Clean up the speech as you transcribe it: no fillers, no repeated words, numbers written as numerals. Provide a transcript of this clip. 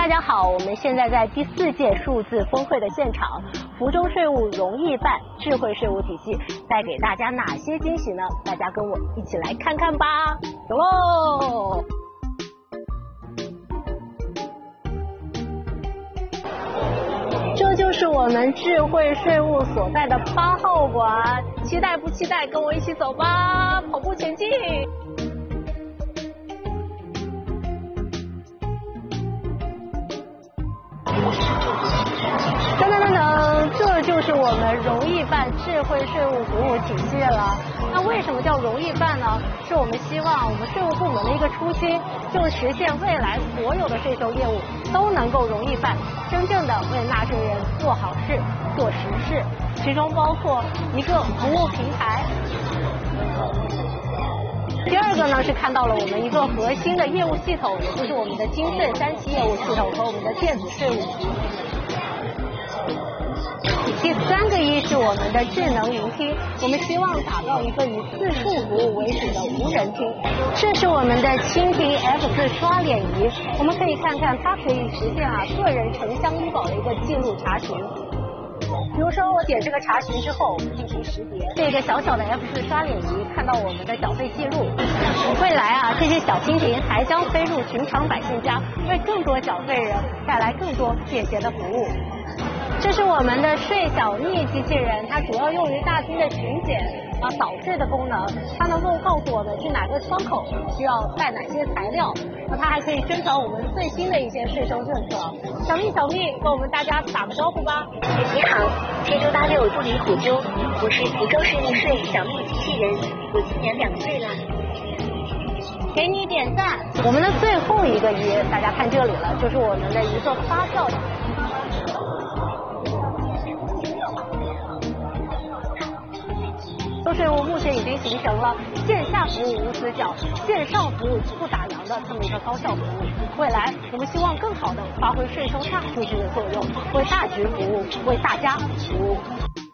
大家好，我们现在在第4届数字峰会的现场，福州税务容易办智慧税务体系带给大家哪些惊喜呢？大家跟我一起来看看吧，走喽！这就是我们智慧税务所在的8号馆，期待不期待？跟我一起走吧，跑步前进。噔噔噔噔，这就是我们容易办智慧税务服务体系了。那为什么叫容易办呢？是我们希望我们税务部门的一个初心，就是实现未来所有的税收业务都能够容易办，真正的为纳税人做好事、做实事。其中包括一个服务平台。第二个呢是看到了我们一个核心的业务系统，也就是我们的精粹3期业务系统和我们的电子税务局。第3个是我们的智能云厅，我们希望打造一个以自助服务为主的无人厅。这是我们的蜻蜓 F4刷脸仪，我们可以看看它可以实现个人城乡医保的一个记录查询。比如说我点这个查询之后，我们进行识别，这个小小的 F4刷脸仪看到我们的缴费记录。未来这些小蜻蜓还将飞入寻常百姓家，为更多缴费人带来更多便捷的服务。这是我们的税小逆机器人，它主要用于大厅的巡检扫税的功能，它能够告诉我们去哪个窗口需要带哪些材料，它还可以宣传我们最新的一些税收政策。小蜜跟我们大家打个招呼吧。 你好，天州86不离虎丘，我是福州市纳税小蜜机器人，我今年2岁了。 给你点赞。我们的最后一个大家看这里了，就是我们的一个发票。税务目前已经形成了线下服务无死角、线上服务不打烊的这么一个高效服务。未来我们希望更好的发挥税收大数据的作用，为大局服务，为大家服务。